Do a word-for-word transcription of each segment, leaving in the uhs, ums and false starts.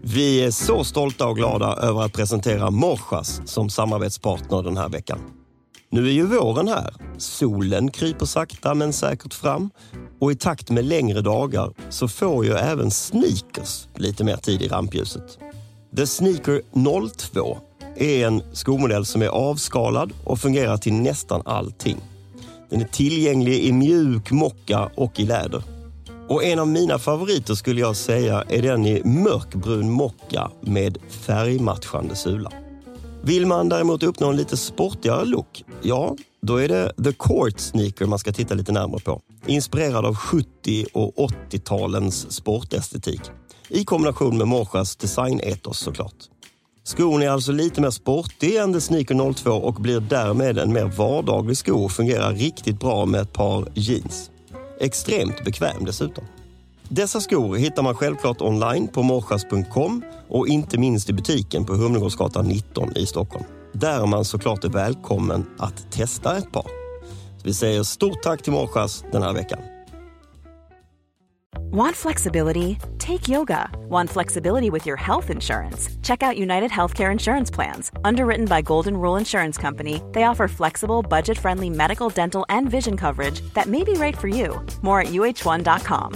Vi är så stolta och glada över att presentera Morsas som samarbetspartner den här veckan. Nu är ju våren här. Solen kryper sakta men säkert fram. Och i takt med längre dagar så får ju även sneakers lite mer tid i rampljuset. The Sneaker noll två är en skomodell som är avskalad och fungerar till nästan allting. Den är tillgänglig i mjuk mocka och i läder. Och en av mina favoriter skulle jag säga är den i mörkbrun mocka med färgmatchande sula. Vill man däremot uppnå en lite sportigare look, ja, då är det The Court Sneaker man ska titta lite närmare på. Inspirerad av sjuttio- och åttiotalens sportestetik. I kombination med Morsas designetos såklart. Skon är alltså lite mer sportig än The Sneaker noll två och blir därmed en mer vardaglig sko och fungerar riktigt bra med ett par jeans. Extremt bekväm dessutom. Dessa skor hittar man självklart online på morsas punkt com och inte minst i butiken på Humlegårdsgatan nitton i Stockholm. Där man såklart är välkommen att testa ett par. Så vi säger stort tack till Morsas den här veckan. Want flexibility? Take yoga. Want flexibility with your health insurance? Check out United Healthcare Insurance Plans. Underwritten by Golden Rule Insurance Company, they offer flexible, budget-friendly medical, dental, and vision coverage that may be right for you. More at u h one dot com.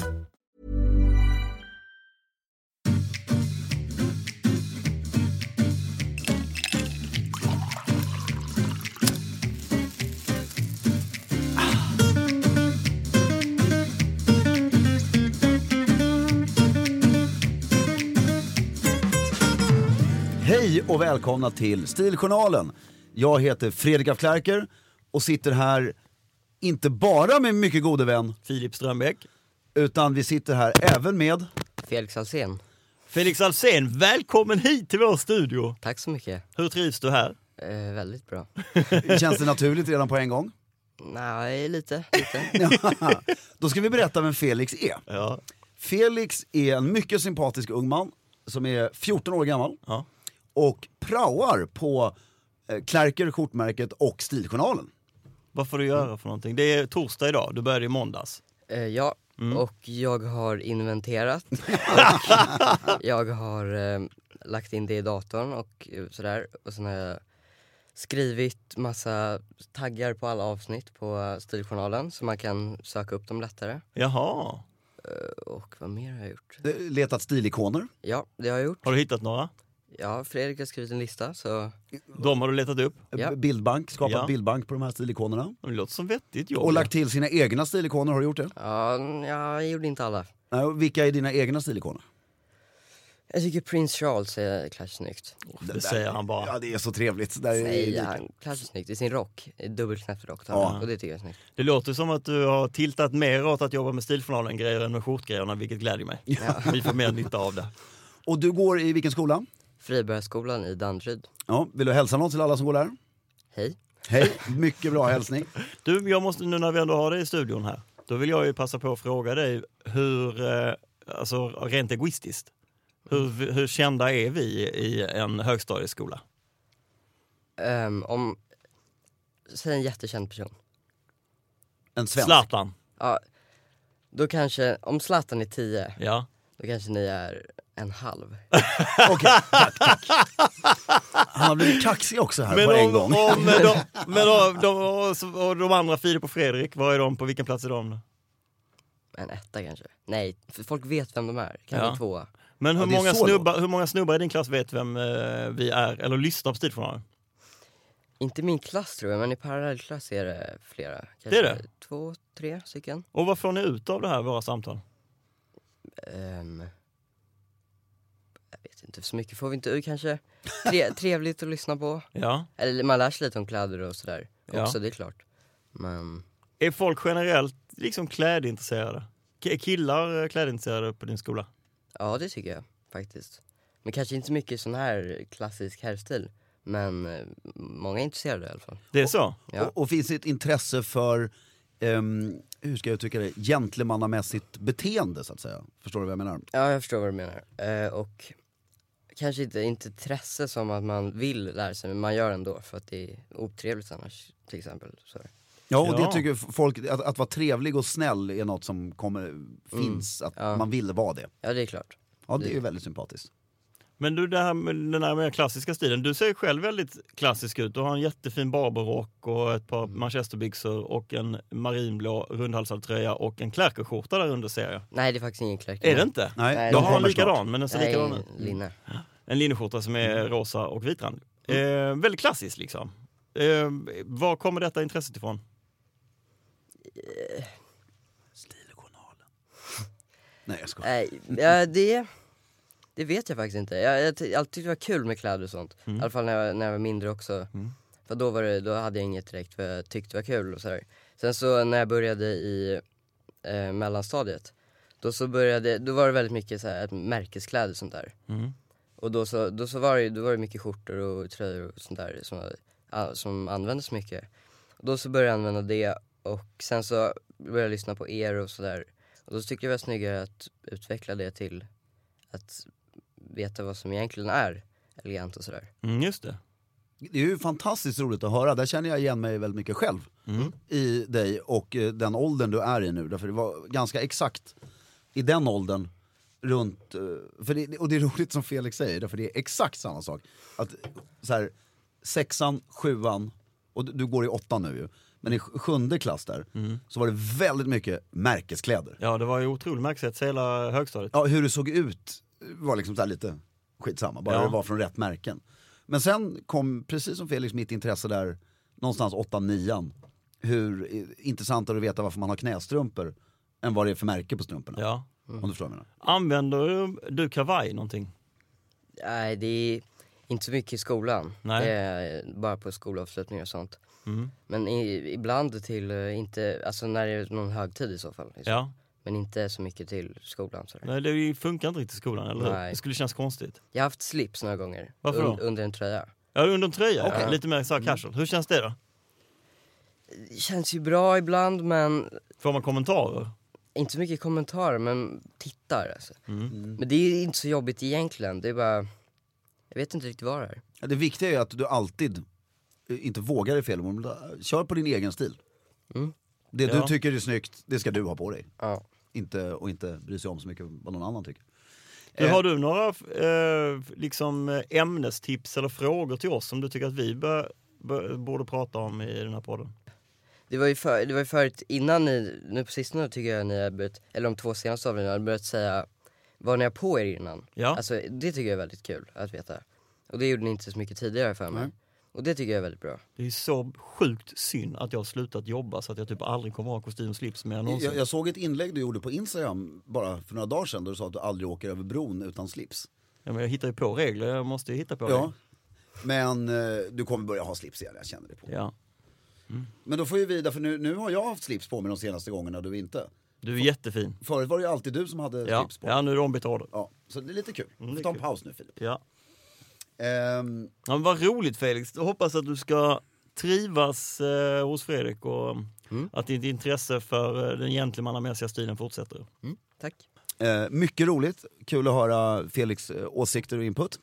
Hej och välkomna till Stiljournalen. Jag heter Fredrik af Klerker och sitter här inte bara med mycket gode vän Filip Strömbäck. Utan vi sitter här även med Felix Alsen. Felix Alsen, välkommen hit till vår studio. Tack så mycket. Hur trivs du här? Eh, väldigt bra. Känns det naturligt redan på en gång? Nej, lite, lite. Ja, då ska vi berätta vem Felix är. Ja. Felix är en mycket sympatisk ung man som är fjorton år gammal. Ja. Och praoar på eh, Klerker, skjortmärket och Stiljournalen. Vad får du göra för någonting? Det är torsdag idag, du började i måndags. Eh, ja, Mm. och jag har inventerat. och jag har eh, lagt in det i datorn och sådär. Och sen har jag skrivit massa taggar på alla avsnitt på Stiljournalen så man kan söka upp dem lättare. Jaha. Eh, och vad mer har jag gjort? Eh, Letat stilikoner. Ja, det har jag gjort. Har du hittat några? Ja, Fredrik har skrivit en lista så... De har du letat upp? Ja. Bildbank, skapat Ja. bildbank på de här stilikonerna. Det låter som vettigt jobb. Och lagt till sina egna stilikoner, har du gjort det? Ja, jag gjorde inte alla. Nej, och vilka är dina egna stilikoner? Jag tycker Prince Charles är klart snyggt. Det säger han bara. Ja, det är så trevligt. Där är Nej, det... han klart snyggt. I sin rock, dubbelknäppt rock. Ja. Och det tycker jag är snyggt. Det låter som att du har tiltat mer åt att jobba med Stiljournalen-grejer än med skjortgrejerna, vilket glädjer mig. Ja. Vi får mer nytta av det. Och du går i vilken skola? Fribergsskolan i Danderyd. Ja, vill du hälsa något till alla som går där? Hej. Hej, mycket bra hälsning. Du, jag måste, nu när vi ändå har dig i studion här, då vill jag ju passa på att fråga dig hur, eh, alltså rent egoistiskt, hur, hur kända är vi i en högstadieskola? Um, om... Säg en jättekänd person. En svensk. Zlatan. Ja, då kanske... Om Zlatan är tio, Ja. då kanske ni är en halv. Okej, tack, tack. Han har blivit kaxig också här Men, på en om, gång. om, de, men de, de, och de andra, Filip och Fredrik, vad är de, på vilken plats är de? En etta kanske. Nej, för folk vet vem de är. Kanske Ja. tvåa. Men hur, Ja, det är många så snubbar, hur många snubbar i din klass vet vem eh, vi är, eller lyssnar på Stiljournalen? Inte min klass tror jag, men i parallellklass är det flera. Kanske Det är det? Två, tre stycken. Och vad får ni ut av det här, våra samtal? Um, jag vet inte, så mycket får vi inte ut kanske. Tre, trevligt att lyssna på. Ja. Eller man lär sig lite om kläder och sådär. Ja. Också, det är klart. Men Är folk generellt liksom klädintresserade? Är killar klädintresserade på din skola? ja, det tycker jag faktiskt. Men kanske inte så mycket sån här klassisk herrstil. Men eh, många är intresserade i alla fall. Det är så? Ja. Och, och finns det ett intresse för, um, hur ska jag tycka det, gentlemannamässigt beteende så att säga? Förstår du vad jag menar? Ja, jag förstår vad du menar. Eh, och kanske inte, inte intresse som att man vill lära sig, men man gör ändå för att det är otrevligt annars, till exempel. Så. Ja, och Ja. det tycker folk, att, att vara trevlig och snäll är något som kommer, finns, att Ja. man vill vara det. Ja, det är klart. Ja, det är Det- ju väldigt sympatiskt. Men du, det här med den här mer klassiska stilen, du ser själv väldigt klassisk ut. Du har en jättefin barberrock och ett par manchesterbyxor och en marinblå rundhalsad tröja och en klärkerskjorta där under, ser jag. Nej, det är faktiskt ingen klärker. Är det inte? Nej, Nej, Jag de har en kommer likadan, snart. men den ser Nej, likadan ut. linne. En linneskjorta som är rosa och vitrand. Eh, väldigt klassiskt liksom. Eh, var kommer detta intresset ifrån? Stiljournalen. Nej, jag ska. Nej, ja, det, det vet jag faktiskt inte. Jag, jag, jag alltid tyckte det var kul med kläder och sånt. Mm. I alla fall när jag, när jag var mindre också. Mm. För då, var det, då hade jag inget direkt för jag tyckte det var kul och sådär. Sen så när jag började i eh, mellanstadiet, då, så började, då var det väldigt mycket så här, märkeskläder och sånt där. Mm. Och då, så, då, så var det, då var det mycket skjortor och tröjor och sånt där som, ja, som användes mycket. Och då så började jag använda det och sen så började jag lyssna på er och sådär. Och då tyckte jag det var snyggare att utveckla det till att veta vad som egentligen är elegant och sådär. Mm, just det. Det är ju fantastiskt roligt att höra. Där känner jag igen mig väldigt mycket själv Mm. i dig och eh, den åldern du är i nu. Därför det var ganska exakt i den åldern runt, eh, för det, och det är roligt som Felix säger, därför det är exakt samma sak. Att så här, sexan, sjuan, och du, du går i åttan nu ju, men i sjunde klass där Mm. så var det väldigt mycket märkeskläder. Ja, det var ju otroligt märkligt hela högstadiet. Ja, hur det såg ut var liksom så här lite skitsamma, bara Ja. det var från rätt märken. Men sen kom, precis som Felix, mitt intresse där någonstans åttan, nian. Hur intressantare att veta varför man har knästrumpor än vad det är för märke på strumporna. Ja. Om du förstår vad jag menar. Använder du kavaj någonting? Nej, det är inte så mycket i skolan. Nej. Det är bara på skolavslutningar och sånt. Mm. Men i, ibland till, eh, inte, alltså när det är någon högtid i så fall. Ja. Men inte så mycket till skolan. Sådär. Nej, det funkar inte riktigt i skolan, eller hur? Nej. Det skulle kännas konstigt. Jag har haft slips några gånger. Varför då? Under en tröja. Ja, under en tröja. Okej. Lite mer så här casual. Hur känns det då? Det känns ju bra ibland, men Får man kommentarer? inte så mycket kommentarer, men tittar alltså. Mm. Men det är inte så jobbigt egentligen. Det är bara, jag vet inte riktigt vad det är. Ja, det viktiga är att du alltid eh, inte vågar i fel, men kör på din egen stil. Mm. Det Ja. du tycker är snyggt, det ska du ha på dig. Ja. Inte, och inte bry sig om så mycket vad någon annan tycker. Du, Eh, har du några eh, liksom ämnestips eller frågor till oss som du tycker att vi bör, bör, borde prata om i den här podden? Det var ju för, det var ju förut, innan ni, nu på sistone tycker jag ni har börjat, eller de två senaste av er har börjat säga vad ni har på er innan. Ja. Alltså det tycker jag är väldigt kul att veta. Och det gjorde ni inte så mycket tidigare för mig. Nej. Och det tycker jag är väldigt bra. Det är så sjukt synd att jag har slutat jobba så att jag typ aldrig kommer ha kostym och slips mer någonsin. jag, jag såg ett inlägg du gjorde på Instagram bara för några dagar sedan där du sa att du aldrig åker över bron utan slips. Ja, men jag hittar ju på regler, jag måste ju hitta på Ja. regler. Men eh, du kommer börja ha slips igen, jag känner det på. Ja. Men då får ju vi, för nu, nu har jag haft slips på mig de senaste gångerna, du inte. Du är jättefin. Förut var det ju alltid du som hade Ja, slips på. ja nu är det ombytt order. Ja, så det är lite kul. Mm, det Vi är tar en kul. paus nu, Filip. Ja. Ehm, Ja, men vad roligt Felix, jag hoppas att du ska trivas eh, hos Fredrik och Mm. att ditt intresse för eh, den gentlemannamässiga stilen fortsätter. Mm, tack. eh, mycket roligt, kul att höra Felix eh, åsikter och input.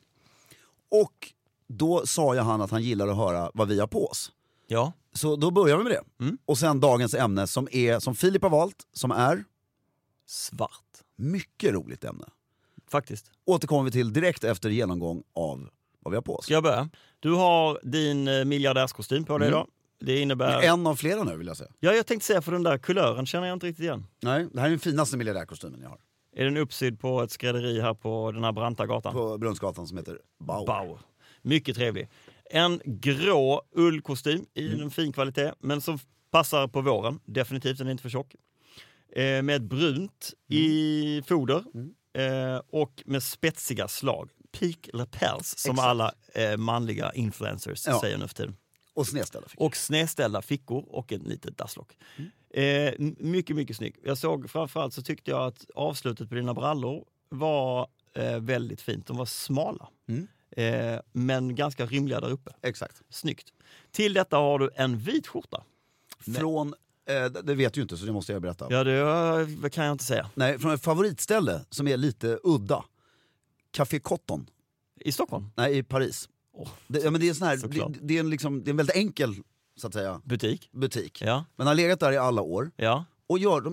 Och då sa jag han att han gillar att höra vad vi har på oss. Ja. Så då börjar vi med det. Mm. Och sen dagens ämne som är, som Filip har valt, som är Svart. mycket roligt ämne. Faktiskt. Återkommer vi till direkt efter genomgång av vad vi har på oss. Ska jag börja? Du har din eh, miljardärskostym på dig Mm. idag. Det innebär... En av flera nu vill jag säga. Ja, jag tänkte säga för den där kulören känner jag inte riktigt igen. Nej, det här är den finaste miljardärkostymen jag har. Är den uppsydd på ett skrädderi här på den här branta gatan? På Brunnsgatan som heter Bauer. Bauer. Mycket trevlig. En grå ullkostym i Mm. en fin kvalitet, men som passar på våren. Definitivt, den är inte för tjock. Eh, med brunt i foder Mm. eh, och med spetsiga slag. Peak lapels, som Exakt. alla eh, manliga influencers Ja. säger nu för tiden. Och snedställda fickor. Och snedställda fickor och ett litet dasslock. Mm. Eh, m- mycket, mycket snygg. Jag såg framförallt så tyckte jag att avslutet på dina brallor var eh, väldigt fint. De var smala. Mm. Eh, men ganska rymliga där uppe. Exakt. Snyggt. Till detta har du en vit skjorta. Från, eh, det vet du inte så det måste jag berätta. Ja, det eh, kan jag inte säga. Nej, från ett favoritställe som är lite udda. Café Cotton. I Stockholm? Nej, i Paris. Åh, Det, ja, men det, är sån här, såklart. det, det, är en liksom, det är en väldigt enkel så att säga, butik? butik. Ja. Men har legat där i alla år. Ja. Och gör, de är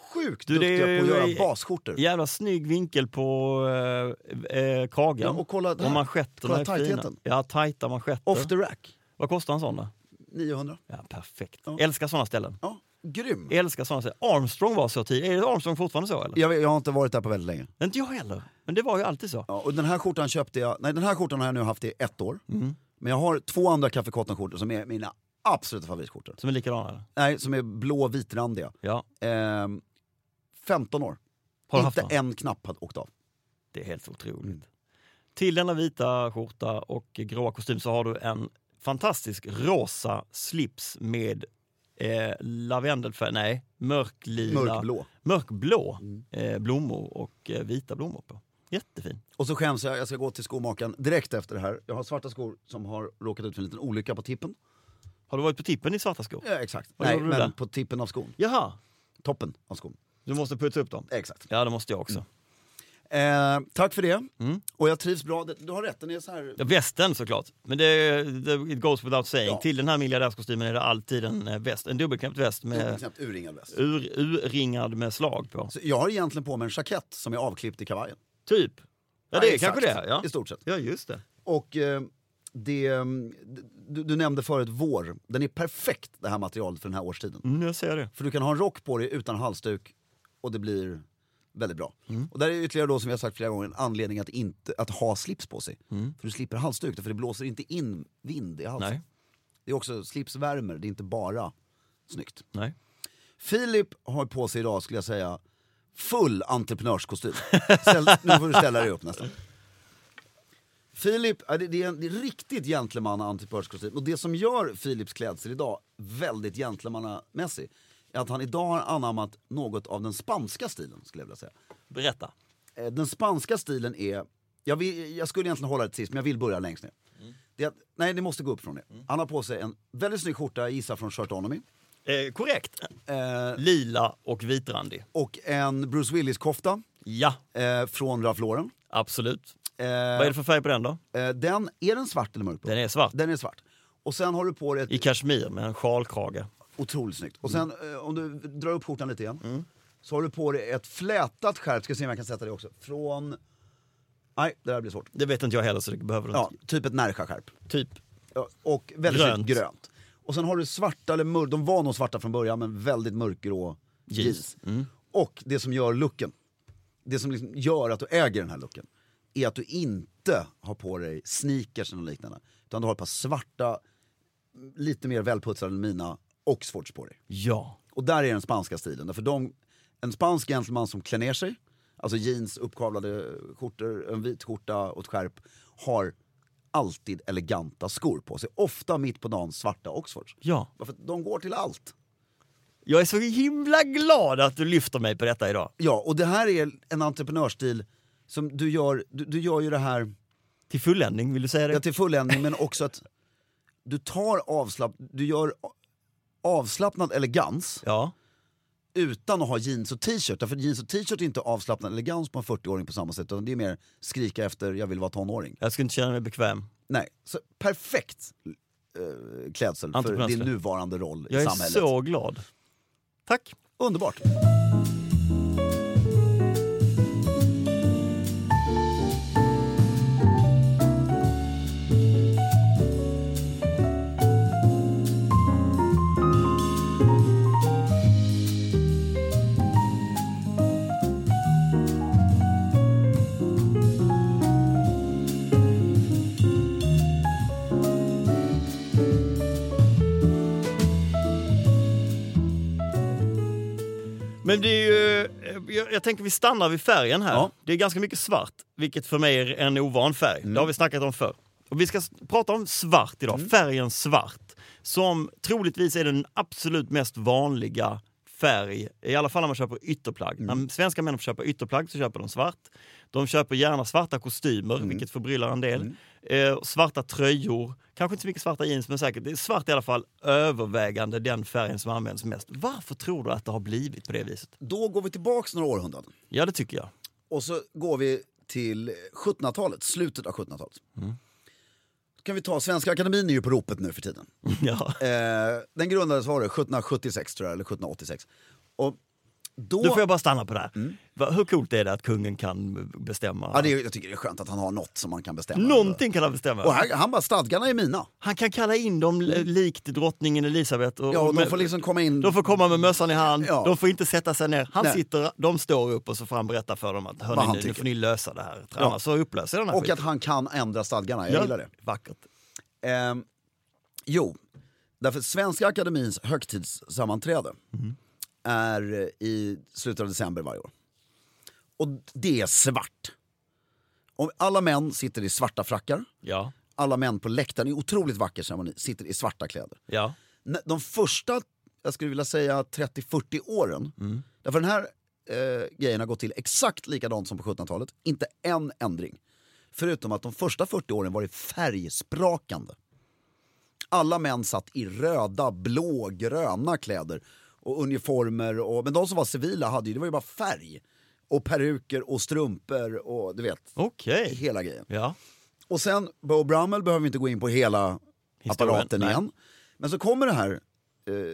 sjukt Du, det duktiga är- på att göra basskjortor. Jävla snygg vinkel på äh, äh, kragen. Ja, och kolla där. och manschetterna Kolla är fina. tajtheten. Ja, tajta manschetter. Off the rack. Vad kostar en sån då? niohundra. Ja, perfekt. Ja. Älskar såna ställen. Ja, grym. Älskar såna ställen. Armstrong var så tid. Är det Armstrong fortfarande så eller? Jag, vet- jag har inte varit där på väldigt länge. Inte jag heller. Men det var ju alltid så. Ja, och den här skjortan köpte jag, nej den här skjortan har jag nu haft i ett år. Mm. Men jag har två andra Café Cotton-skjortor som är mina absoluta favoritskjortor. Som är likadana eller? Nej, som är blå vitrandiga. Ja. Ehm, femton år. Har du haft Inte dem? en knapp hade åkt av. Det är helt otroligt. Mm. Till denna vita skjorta och gråa kostym så har du en fantastisk rosa slips med eh, lavendelfärg, nej, mörklila, Mörkblå. mörkblå Mm. eh, blommor och eh, vita blommor på. Jättefin. Och så skäms jag, jag ska gå till skomakaren direkt efter det här. Jag har svarta skor som har råkat ut för en liten olycka på tippen. Har du varit på tippen i svarta skor? Ja, exakt. Vad Nej, gjorde du men där? på tippen av skon. Jaha, Toppen av skon. du måste putsa upp dem. Exakt. Ja, det måste jag också. Eh, tack för det. Mm. Och jag trivs bra. Du har rätt, den är så här... Ja, västen såklart. Men det, det it goes without saying. Ja. Till den här miljardärskostymen är det alltid en eh, väst. En dubbelknäppt väst med Knappt urringad väst. ur, urringad med slag på. Så jag har egentligen på mig en jackett som är avklippt i kavajen. Typ. Ja, det är exakt. kanske det. Ja. I stort sett. Ja, just det. Och eh, det, du, du nämnde förut vår. Den är perfekt, det här materialet för den här årstiden. Mm, jag ser det. För du kan ha en rock på dig utan halsduk och det blir väldigt bra. Mm. Och där är ytterligare då, som jag har sagt flera gånger, en anledning att, inte, att ha slips på sig. Mm. För du slipper halsduk, för det blåser inte in vind i halsen. Nej. Det är också slipsvärmer, det är inte bara snyggt. Nej. Filip har på sig idag, skulle jag säga, full entreprenörskostym. Ställ, nu får du ställa dig upp nästan. Filip, ja, det, det, är en, det är riktigt gentleman-entreprenörskostym. Och det som gör Filips klädsel idag väldigt gentlemannamässig är att han idag har anammat något av den spanska stilen, skulle jag vilja säga. Berätta. Eh, Den spanska stilen är, jag, vill, jag skulle egentligen hålla det till sist, men jag vill börja längst ner. Mm. Det är att, nej, det måste gå upp från det. Han har på sig en väldigt snygg skjorta, jag gissar från Shirtonomy. Eh, korrekt. Eh, Lila och vitrandig. och en Bruce Willis-kofta Ja, eh, från Ralph Lauren. absolut. Eh, Vad är det för färg på den då? eh, den, är den svart eller mörkblå? Den är svart. Den är svart. Och sen har du på dig ett I kashmir med en sjalkrage. otroligt snyggt. Och sen eh, om du drar upp skjortan lite igen. Mm. Så har du på dig ett flätat skärp, ska se om jag kan sätta det också. Från, nej det där blir svårt. Det vet inte jag heller så det behöver du Ja, inte. typ ett Närja-skärp. Typ. Ja, och väldigt Grönt. grönt. grönt. Och sen har du svarta, eller mör, de var nog svarta från början, men väldigt mörkgrå jeans. Jeans. Mm. Och det som gör looken, det som liksom gör att du äger den här looken, är att du inte har på dig sneakers eller liknande. Utan du har ett par svarta, lite mer välputsade än mina Oxfords på dig. Ja. Och där är den spanska stilen. Därför de, en spansk gentleman som klär ner sig, alltså jeans, uppkavlade skjortor, en vit skjorta och ett skärp, har alltid eleganta skor på sig. Ofta mitt på dagen svarta Oxfords. Ja. Varför de går till allt. Jag är så himla glad att du lyfter mig på detta idag. Ja, och det här är en entreprenörsstil som du gör, du, du gör ju det här Till fulländning, vill du säga det? ja, till fulländning, men också att du tar avslapp, du gör avslappnad elegans Ja. utan att ha jeans och t-shirt. Därför jeans och t-shirt är inte avslappnad elegans på en fyrtioåring på samma sätt, utan det är mer skrika efter jag vill vara tonåring. Jag skulle inte känna mig bekväm. Nej, så perfekt eh, klädsel för Entreprenörsklädsel. din nuvarande roll Jag i är samhället. så glad. Tack. Underbart. Men det är ju, jag, jag tänker vi stannar vid färgen här. Ja. Det är ganska mycket svart, vilket för mig är en ovan färg. Mm. Det har vi snackat om förr. Och vi ska s- prata om svart idag, Mm. färgen svart. Som troligtvis är den absolut mest vanliga färg, i alla fall när man köper ytterplagg. Mm. När svenska män får köpa ytterplagg så köper de svart. De köper gärna svarta kostymer, Mm. vilket förbryllar en del. Mm. Eh, svarta tröjor, kanske inte så mycket svarta jeans, men säkert det är svart i alla fall övervägande den färgen som används mest. Varför tror du att det har blivit på det viset? Då går vi tillbaks några århundraden. Ja, det tycker jag. Och så går vi till sjuttonhundratalet, slutet av sjuttonhundratalet. Mm. Då kan vi ta, Svenska Akademin är ju på ropet nu för tiden. Ja. Eh, den grundades var det sjuttonhundrasjuttiosex tror jag, eller sjuttonhundraåttiosex. Och då... Då får jag bara stanna på det här. Mm. Va, hur coolt är det att kungen kan bestämma? Ja, det är, jag tycker det är skönt att han har något som man kan bestämma. Någonting kan han bestämma. Och här, han bara, stadgarna är mina. Han kan kalla in dem likt drottningen Elisabeth. Och, Ja, och de med, får liksom komma in... de får komma med mössan i hand, Ja. de får inte sätta sig ner. Han Nej. sitter, de står upp och så får han berätta för dem att Vad hörni, han nu, nu tycker. får ni lösa det här. Ja. Annars så upplöser den här Och skiten. att han kan ändra stadgarna, jag Ja, gillar det. Vackert. Ehm, jo, därför Svenska Akademins högtidssammanträde Mm. är i slutet av december varje år. Och det är svart. Och alla män sitter i svarta frackar. Ja. Alla män på läktaren, är otroligt vacker ceremoni, sitter i svarta kläder. Ja. De första, jag skulle vilja säga trettio fyrtio åren, Mm. därför den här eh, grejen har gått till exakt likadant som på sjuttonhundratalet, inte en ändring. Förutom att de första fyrtio åren var det färgsprakande. Alla män satt i röda, blå, gröna kläder och uniformer, och, men de som var civila hade ju, det var ju bara färg. Och peruker och strumpor och du vet, Okej. hela grejen. Ja. Och sen, Beau Brummel behöver vi inte gå in på hela Historien, apparaten nej. igen. Men så kommer det här, eh,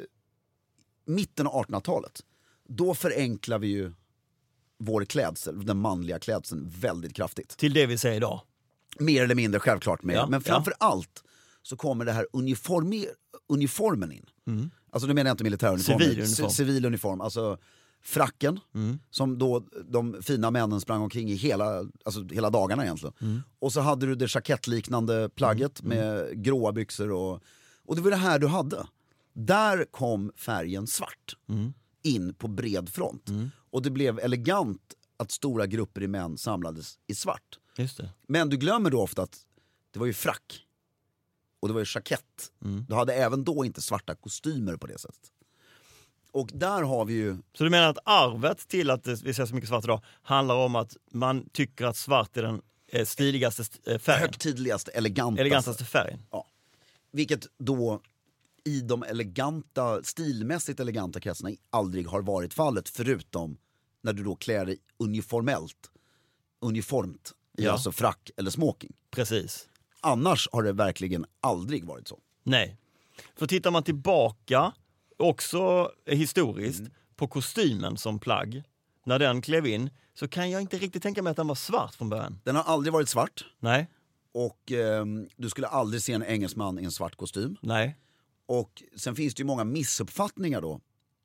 mitten av artonhundratalet. Då förenklar vi ju vår klädsel, den manliga klädseln, väldigt kraftigt. Till det vi säger idag. Mer eller mindre självklart med. Ja, Men framför allt så kommer det här uniformer, uniformen in. Mm. Alltså nu menar jag inte militäruniform. Civil uniform. C- civil uniform. Alltså fracken, Mm. som då de fina männen sprang omkring i hela, alltså hela dagarna egentligen. Mm. Och så hade du det jackettliknande plagget Mm. med gråa byxor och, och det var det här du hade. Där kom färgen svart Mm. in på bred front. Mm. Och det blev elegant att stora grupper i män samlades i svart. Just det. Men du glömmer då ofta att det var ju frack. Och det var ju jackett. Mm. Du hade även då inte svarta kostymer på det sättet. Och där har vi ju... Så du menar att arvet till att det- vi ser så mycket svart idag handlar om att man tycker att svart är den eh, stiligaste st- eh, färgen? högtidligaste, elegantaste. Elegantaste färgen? Ja. Vilket då i de eleganta, stilmässigt eleganta kretsarna aldrig har varit fallet, förutom när du då klär dig uniformellt, uniformt i Ja. alltså frack eller smoking. Precis. Annars har det verkligen aldrig varit så. Nej. För tittar man tillbaka, också historiskt, Mm. på kostymen som plagg, när den klev in, så kan jag inte riktigt tänka mig att den var svart från början. Den har aldrig varit svart. Nej, Och ehm, du skulle aldrig se en engelsman i en svart kostym. nej. Och sen finns det ju många missuppfattningar då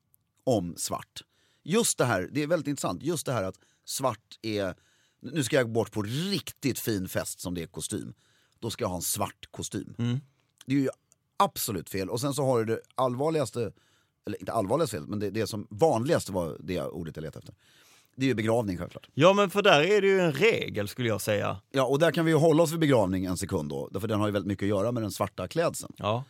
om svart. Just det här, det är väldigt intressant, just det här att svart är, nu ska jag bort på riktigt fin fest som det är kostym. Då ska jag ha en svart kostym. Mm. Det är ju absolut fel. Och sen så har du det allvarligaste, eller inte allvarligaste fel, men det, det som vanligaste var det ordet jag letade efter. Det är ju begravning självklart. Ja, men för där är det ju en regel skulle jag säga. Ja, och där kan vi ju hålla oss vid begravning en sekund då. Därför den har ju väldigt mycket att göra med den svarta klädseln. Ja.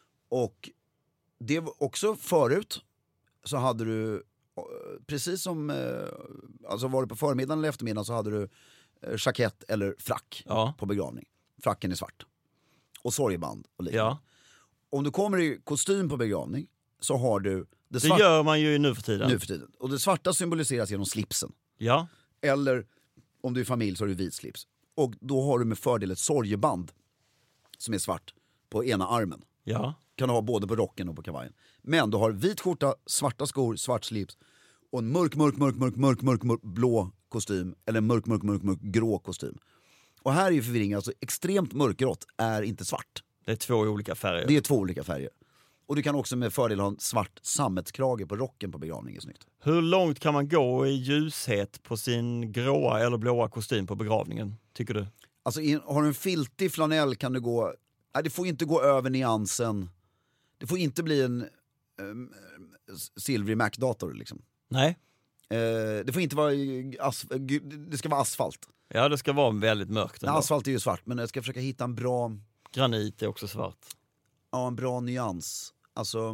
Och det var också förut så hade du, eh, precis som, eh, alltså var det på förmiddagen eller eftermiddagen så hade du eh, jackett eller frack Ja. på begravning. Fracken är svart. Och sorgeband och liknande. Ja. Om du kommer i kostym på begravning så har du det Det svarta gör man ju nu för tiden. nu för tiden. Och det svarta symboliseras genom slipsen. Ja. Eller om du är familj så har du vit slips. Och då har du med fördel ett sorgeband som är svart på ena armen. Ja. Kan du ha både på rocken och på kavajen. Men du har vit skjorta, svarta skor, svart slips och en mörk, mörk, mörk, mörk, mörk, mörk, mörk blå kostym eller en mörk, mörk, mörk, mörk grå kostym. Och här är ju förvirringen, alltså extremt mörkgrått är inte svart. Det är två olika färger. Det är två olika färger. Och du kan också med fördel ha en svart sammetskrage på rocken på begravning, är snyggt. Hur långt kan man gå i ljushet på sin gråa eller blåa kostym på begravningen, tycker du? Alltså in, har du en filtig flanell kan du gå, nej det får inte gå över nyansen. Det får inte bli en um, silvrig Mac-dator liksom. Nej. Eh, det får inte vara, as, det ska vara asfalt. Ja, det ska vara väldigt mörkt ändå. Nej, asfalt är ju svart, men jag ska försöka hitta en bra, Granit är också svart. ja, en bra nyans. Alltså,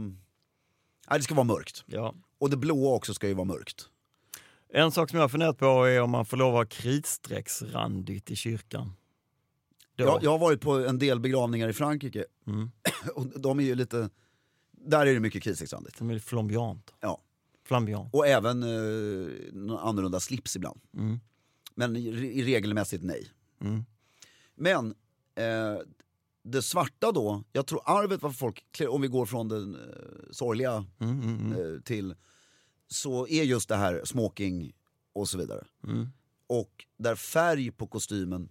nej, det ska vara mörkt. Ja. Och det blåa också ska ju vara mörkt. En sak som jag har funderat på är om man får lov att ha kritstrecksrandigt i kyrkan. Då. Jag, jag har varit på en del begravningar i Frankrike. Mm. Och de är ju lite, där är det mycket krisexrandigt. De är flambiant. Ja. Flambiant. Och även eh, någon annorlunda slips ibland. Mm. Men i, i regelmässigt nej. Mm. Men eh, det svarta då, jag tror arvet var folk, om vi går från den eh, sorgliga Mm, mm, mm. eh, till, så är just det här smoking och så vidare. Mm. Och där färg på kostymen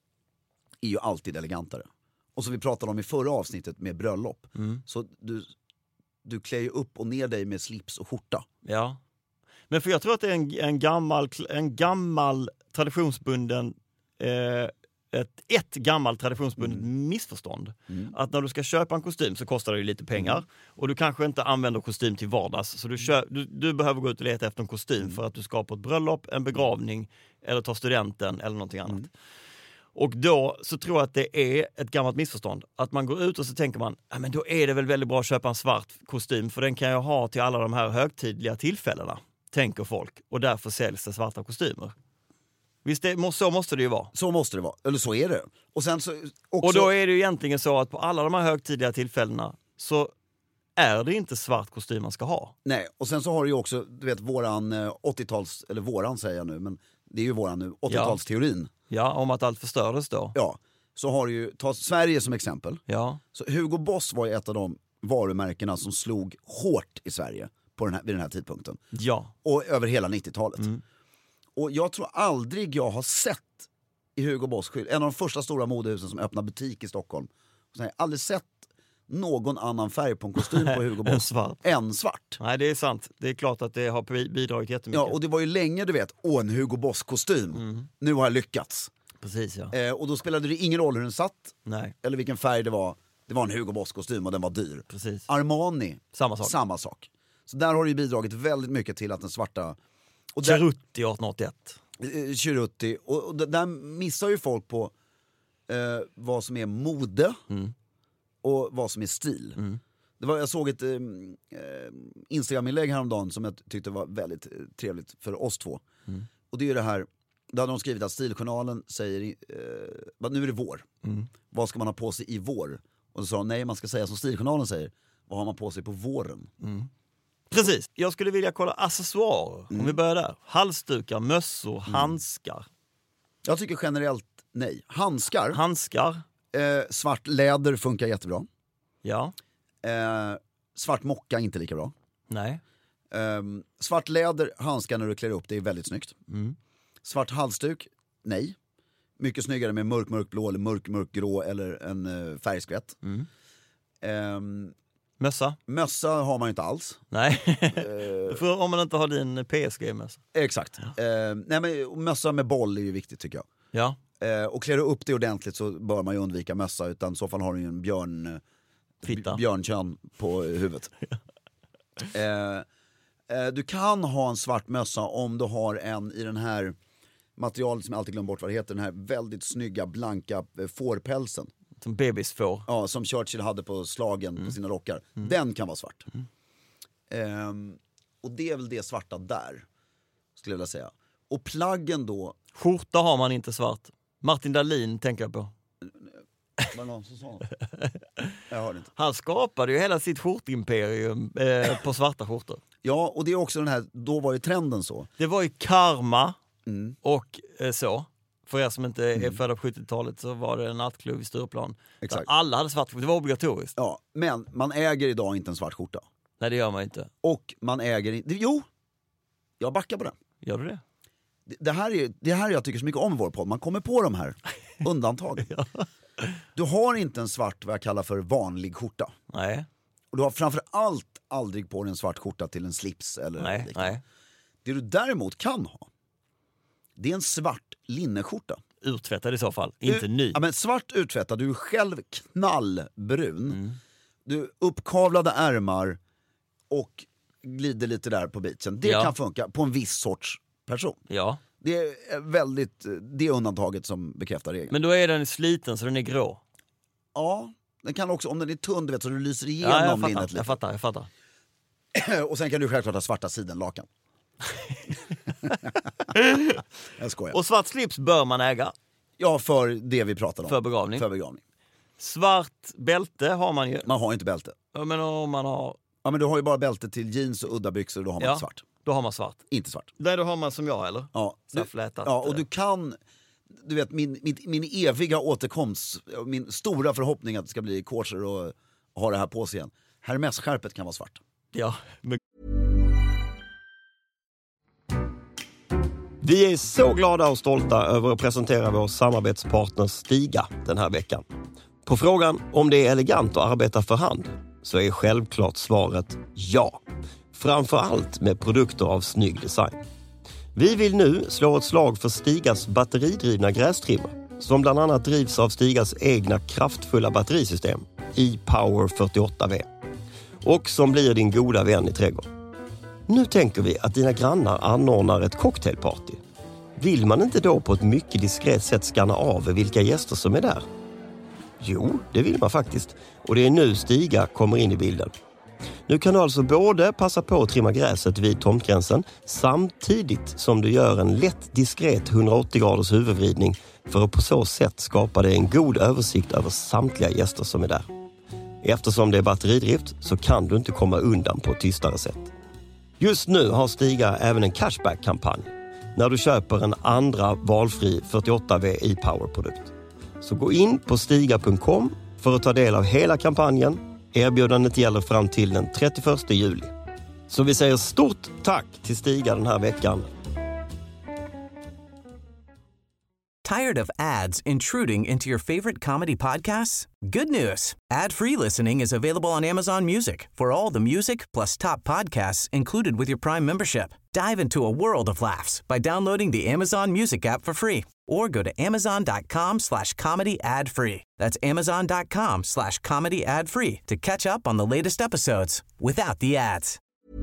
är ju alltid elegantare. Och som vi pratade om i förra avsnittet med bröllop. Mm. Så du, du klär ju upp och ner dig med slips och skjorta. Ja. Men för jag tror att det är en, en, gammal, en gammal traditionsbunden eh, ett, ett gammalt traditionsbundet mm. missförstånd. Mm. Att när du ska köpa en kostym så kostar det ju lite pengar. Mm. Och du kanske inte använder kostym till vardags. Så du, köp, du, du behöver gå ut och leta efter en kostym mm. för att du ska på ett bröllop, en begravning eller ta studenten eller någonting annat. Mm. Och då så tror jag att det är ett gammalt missförstånd. Att man går ut och så tänker man, ja, men då är det väl väldigt bra att köpa en svart kostym för den kan jag ha till alla de här högtidliga tillfällena, tänker folk. Och därför säljs det svarta kostymer. Visst, det, så måste det ju vara. Så måste det vara, eller så är det. Och, sen så också... och då är det ju egentligen så att på alla de här högtidliga tillfällena så är det inte svart kostym man ska ha. Nej, och sen så har du ju också, du vet, våran åttio-tals, eller våran säger jag nu, men det är ju våran nu, åttio-talsteorin. Ja, om att allt förstördes då. Ja, så har du ju, ta Sverige som exempel. Ja. Så Hugo Boss var ju ett av de varumärkena som slog hårt i Sverige på den här, vid den här tidpunkten. Ja. Och över hela nittiotalet. Mm. Och jag tror aldrig jag har sett i Hugo Boss skydd, en av de första stora modehusen som öppnar butik i Stockholm. Så jag har aldrig sett någon annan färg på en kostym på Hugo Boss svart. än svart. Nej, det är sant. Det är klart att det har bidragit jättemycket. Ja, och det var ju länge, du vet, åh, en Hugo Boss-kostym. Mm. Nu har jag lyckats. Precis, ja. Eh, och då spelade det ingen roll hur den satt. Nej. Eller vilken färg det var. Det var en Hugo Boss-kostym och den var dyr. Precis. Armani, samma sak. samma sak. Så där har det ju bidragit väldigt mycket till att den svarta... Och Cerutti arton åttioett. Eh, Cerutti. Och, och där missar ju folk på eh, vad som är mode mm. och vad som är stil. Mm. Det var, jag såg ett eh, Instagram-inlägg häromdagen som jag tyckte var väldigt eh, trevligt för oss två. Mm. Och det är ju det här, då hade de skrivit att Stiljournalen säger, eh, nu är det vår. Mm. Vad ska man ha på sig i vår? Och så sa de, nej, man ska säga som Stiljournalen säger, vad har man på sig på våren? Mm. Precis, jag skulle vilja kolla accessoarer, mm. om vi börjar där. Halsdukar, mössor, mm. handskar. Jag tycker generellt nej. Handskar. Handskar. Eh, svart läder funkar jättebra. Ja. Eh, svart mocka inte lika bra. Nej. Eh, svart läder, handskar när du klär upp, det är väldigt snyggt. Mm. Svart halsduk, nej. Mycket snyggare med mörk, mörkblå eller mörk, mörkgrå eller en uh, färgskvätt. Mm. Eh, mössa? Mössa har man ju inte alls. Nej, eh, för om man inte har din P S G-mössa. Exakt. Ja. Eh, nej, men mössa med boll är ju viktigt tycker jag. Ja. Eh, och klär du upp det ordentligt så bör man ju undvika mössa, utan i så fall har du ju en björn, Fitta. björnkön på huvudet. eh, eh, du kan ha en svart mössa om du har en i den här materialet som jag alltid glömmer bort vad det heter, den här väldigt snygga blanka fårpälsen. Som bebisfår. Ja, som Churchill hade på slagen mm. på sina rockar. Mm. Den kan vara svart. Mm. Ehm, och det är väl det svarta där, skulle jag vilja säga. Och plaggen då... Skjorta har man inte svart. Martin Dahlin tänker jag på. Var det någon som sa? Jag hörde inte. Han skapade ju hela sitt skjortimperium eh, på svarta skjortor. Ja, och det är också den här, då var ju trenden så. Det var ju Karma mm. och eh, så. För er som inte mm. är födda på sjuttiotalet så var det en nattklubb i Stureplan. Exakt. Alla hade svart skjorta, det var obligatoriskt. Ja, men man äger idag inte en svart skjorta. Nej, det gör man inte. Och man äger inte, jo, jag backar på det. Gör du det? Det, det, här är, det här jag tycker så mycket om vår podd, man kommer på de här undantagen. Ja. Du har inte en svart, vad jag kallar för vanlig skjorta. Nej. Och du har framförallt aldrig på dig en svart skjorta till en slips eller nej, liknande. Nej. Det du däremot kan ha, det är en svart linneskjorta. Urtvättad i så fall, inte U- ny. Ja, men svart uttvättad, du är själv knallbrun. Mm. Du uppkavlade ärmar och glider lite där på beachen. Det ja. kan funka på en viss sorts person. Ja. Det är väldigt, det är undantaget som bekräftar regeln. Men då är den sliten så den är grå. Ja, den kan också, om den är tunn, du vet, så du lyser igenom ja, jag fattar, linnet lite. jag fattar, jag fattar. Och sen kan du självklart ha svarta sidenlakan. Jag skojar. Och svart slips bör man äga. Ja, för det vi pratade om. För begravning. För begravning. Svart bälte har man ju. Man har inte bälte. Ja, men om man har... Ja, men du har ju bara bälte till jeans och udda byxor, då har man ja, inte svart. Då har man svart. Inte svart. Nej, då har man som jag, eller? Ja, du, flätat, ja och du kan... Du vet, min, min, min eviga återkomst, min stora förhoppning att det ska bli kosher och ha det här på sig igen. Hermes-skärpet kan vara svart. Ja, men... Vi är så glada och stolta över att presentera vår samarbetspartner Stiga den här veckan. På frågan om det är elegant att arbeta för hand så är självklart svaret ja. Framför allt med produkter av snygg design. Vi vill nu slå ett slag för Stigas batteridrivna grästrimmer som bland annat drivs av Stigas egna kraftfulla batterisystem e-Power fyrtioåtta V och som blir din goda vän i trädgården. Nu tänker vi att dina grannar anordnar ett cocktailparty. Vill man inte då på ett mycket diskret sätt skanna av vilka gäster som är där? Jo, det vill man faktiskt. Och det är nu Stiga kommer in i bilden. Nu kan du alltså både passa på att trimma gräset vid tomtgränsen samtidigt som du gör en lätt diskret hundraåttio graders huvudvridning för att på så sätt skapa dig en god översikt över samtliga gäster som är där. Eftersom det är batteridrift så kan du inte komma undan på ett tystare sätt. Just nu har Stiga även en cashback-kampanj när du köper en andra valfri fyrtioåtta V e-Power-produkt. Så gå in på stiga punkt com för att ta del av hela kampanjen. Erbjudandet gäller fram till den trettioförsta juli. Så vi säger stort tack till Stiga den här veckan. Tired of ads intruding into your favorite comedy podcasts? Good news. Ad-free listening is available on Amazon Music for all the music plus top podcasts included with your Prime membership. Dive into a world of laughs by downloading the Amazon Music app for free or go to amazon.com slash comedy ad free. That's amazon.com slash comedy ad free to catch up on the latest episodes without the ads.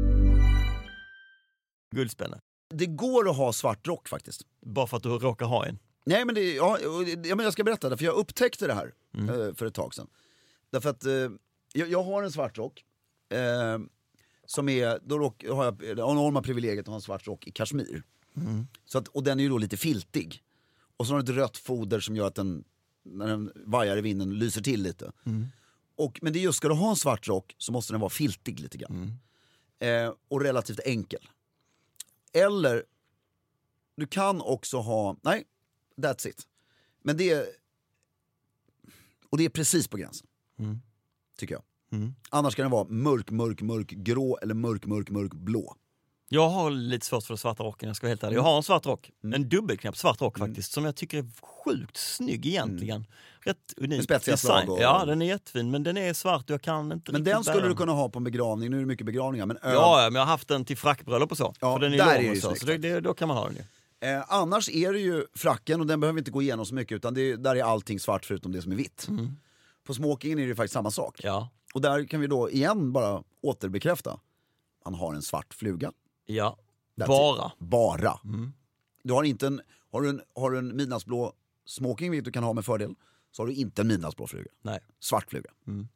Guldspänne. Det går att ha svart rock faktiskt. Bara för att du råkar ha en. Nej, men, det, ja, ja, men jag ska berätta det, för jag upptäckte det här Mm. eh, för ett tag sedan. Därför att eh, jag, jag har en svart rock eh, som är, då rock, har jag det enorma privilegiet att ha en svart rock i kashmir. Mm. Så att, och den är ju då lite filtig. Och så har den ett rött foder som gör att den, när den vajar i vinden, lyser till lite. Mm. Och, men det är just, ska du ha en svart rock så måste den vara filtig lite grann. Mm. Eh, och relativt enkel. Eller, du kan också ha, nej, that's it. Men det är, och det är precis på gränsen. Mm. Tycker jag. Mm. Annars kan den vara mörk, mörk, mörk grå eller mörk, mörk, mörk blå. Jag har lite svårt för den svarta rocken, jag ska vara helt ärlig. Jag har en svart rock, Mm. en dubbelknäpp svart rock Mm. faktiskt, som jag tycker är sjukt snygg egentligen. Mm. Rätt unik Med spetsiga design. slag och- Ja, den är jättefin, men den är svart och jag kan inte Men riktigt den skulle bära du kunna ha på en begravning, nu är det mycket begravningar. Men ö- Ja, men jag har haft den till frackbröllop och så. Ja, för den är där lång är det och ju så, snyggt så det, det, då kan man ha den ju. eh, annars är det ju fracken, och den behöver vi inte gå igenom så mycket, utan det, där är allting svart förutom det som är vitt. Mm. På smokingen är det faktiskt samma sak. Ja. Och där kan vi då igen bara återbekräfta. Han har en svart fluga. Ja, That's bara. it. Bara. Mm. Du har inte en, har du en, har du en midnattsblå smoking, vilket du kan ha med fördel, så har du inte en midnattsblå fluga. Nej. Svart fluga. Mm.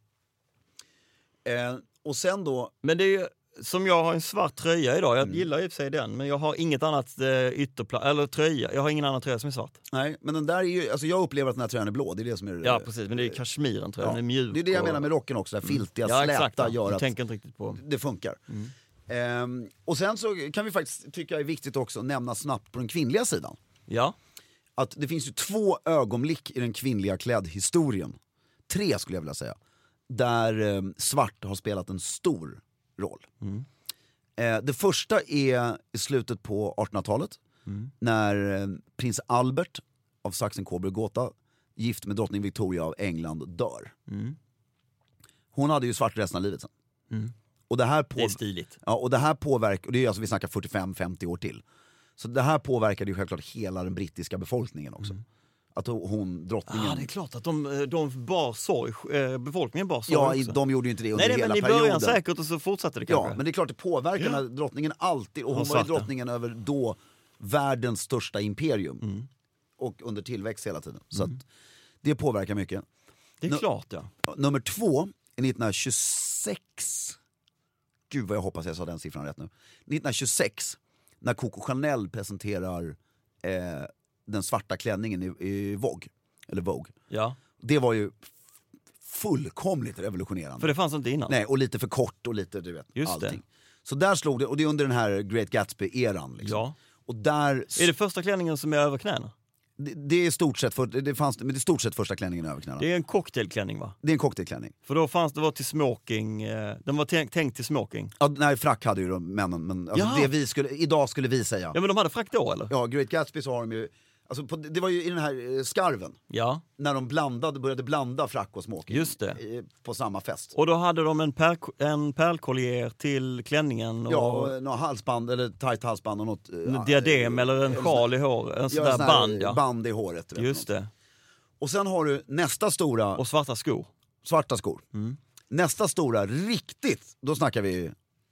Eh, och sen då, Men det är ju, som jag har en svart tröja idag, jag Mm. gillar i och för sig den, men jag har inget annat eh, ytterplan, eller tröja, jag har ingen annan tröja som är svart. nej, men den där är ju, alltså jag upplever att den här tröjan är blå, det är det som är... Ja, precis, men det är kashmiren tror jag, Ja, den är mjuk. det är det jag och- menar med rocken också, det filtiga, Ja, släta exakt, ja. gör Du att tänker inte riktigt på... det funkar. Mm. Ehm, och sen så kan vi faktiskt, tycka är viktigt också att nämna snabbt på den kvinnliga sidan. Ja. Att det finns ju två ögonblick i den kvinnliga klädhistorien. Tre skulle jag vilja säga. Där eh, svart har spelat en stor roll. Mm. Eh, det första är i slutet på artonhundratalet. Mm. När eh, prins Albert av Sachsen-Coburg-Gotha, gift med drottning Victoria av England, dör. Mm. Hon hade ju svart resten av livet sen. Mm. Och det här på... Det är stiligt. Ja, och det här påverkar, och det är alltså vi snackar fyrtiofem femtio år till. Så det här påverkade ju självklart hela den brittiska befolkningen också. Mm. Att hon, drottningen... Ah, det är klart att de, de bar sorg, eh, befolkningen bar sorg ja, i- också. de gjorde ju inte det under Nej, nej, hela men i perioden. början säkert och så fortsatte det kanske. Ja, men det är klart det påverkar när drottningen alltid, och hon Hon var ju svarta. drottningen över då världens största imperium. Mm. Och under tillväxt hela tiden. Så att det påverkar mycket. Det är Nu- klart, ja. Nummer två, är nittonhundratjugosex. Gud vad jag hoppas jag sa den siffran rätt nu. nittonhundratjugosex, när Coco Chanel presenterar eh, den svarta klänningen i, i Vogue. Eller Vogue. ja. Det var ju fullkomligt revolutionerande. För det fanns inte innan. Nej, och lite för kort och lite, du vet, Just det. allting. Så där slog det, och det är under den här Great Gatsby-eran. Liksom. Ja. Och där... Är det första klänningen som är över knäna? Det, det är stort sett för, det fanns men det är stort sett första klänningen över knäna. Det är en cocktailklänning va? Det är en cocktailklänning. För då fanns det var till smoking, eh, den var tänkt, tänkt till smoking. Ja, nej, frack hade ju de männen, men alltså det vi skulle, idag skulle vi säga. Ja men de hade frack då eller? Ja, Great Gatsby så har de ju, alltså på, det var ju i den här eh, skarven. Ja. När de blandade, började blanda frack och smoking. Just det. I, på samma fest. Och då hade de en, per, en pärlkollier till klänningen och, ja, och något halsband eller tajt halsband och något en diadem äh, eller en sjal i hår, en sån ja, där sån band ja. Band i håret. Just det. Och sen har du nästa stora och svarta skor. Svarta skor. Mm. Nästa stora riktigt, då snackar vi